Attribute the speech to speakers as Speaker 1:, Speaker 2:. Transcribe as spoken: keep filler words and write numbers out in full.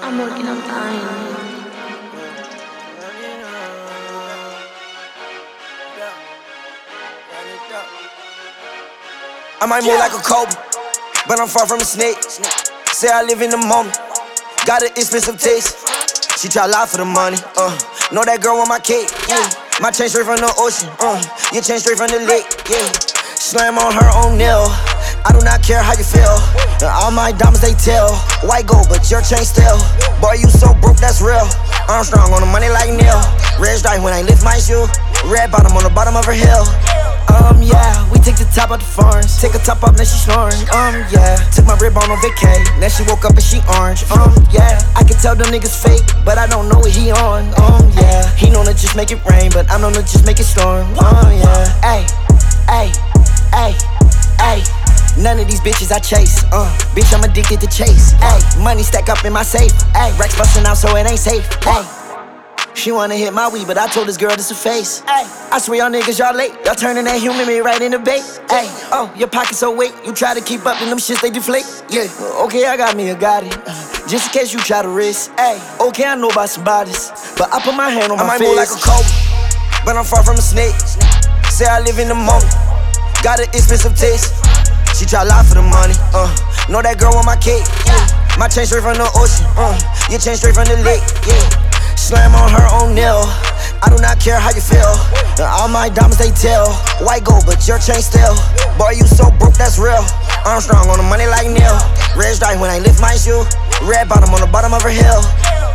Speaker 1: I'm working on time.
Speaker 2: I might move like a cobra, but I'm far from a snake. Say I live in the moment, got an expensive taste. She try lie for the money, uh. Know that girl want my cake, yeah. My chain straight from the ocean, uh. Your chain straight from the lake, yeah. Slam on her own nail, I do not care how you feel. All my diamonds they tell, white gold but your chain still. Boy you so broke that's real. Armstrong on the money like Neil. Red stripe when I lift my shoe. Red bottom on the bottom of her hill. Um, yeah, we take the top out the foreigns. Take her top off, now she snoring. Um, yeah, took my rib on on vacay. Now she woke up and she orange. Um, yeah, I can tell them niggas fake, but I don't know what he on. Um, yeah, he known to just make it rain, but I'm known to just make it storm. Um, yeah, ayy, ayy, ayy, ayy. None of these bitches I chase. Uh, bitch, I'm addicted to chase. Ayy, money stack up in my safe. Ayy, racks bustin' out so it ain't safe. Ayy. She wanna hit my weed, but I told this girl this a face. Ay, I swear y'all niggas, y'all late. Y'all turning that human meat right into bait. Ay, oh, your pockets so weight. You try to keep up and them shits, they deflate. Yeah, okay, I got me a Gotti. Uh, just in case you try to risk. Ay, okay, I know about some bodies, but I put my hand on my face. I might move like a cobra, but I'm far from a snake. Say I live in the moment, got an expensive taste. She try lie for the money, uh. Know that girl want my cake, yeah. My chain straight from the ocean, uh. Your chain straight from the lake, yeah. Slam on her own nail, I do not care how you feel. All my diamonds they tell, white gold but your chain still. Boy you so broke that's real. Armstrong on the money like Neil. Red stripe when I lift my shoe. Red bottom on the bottom of her hill.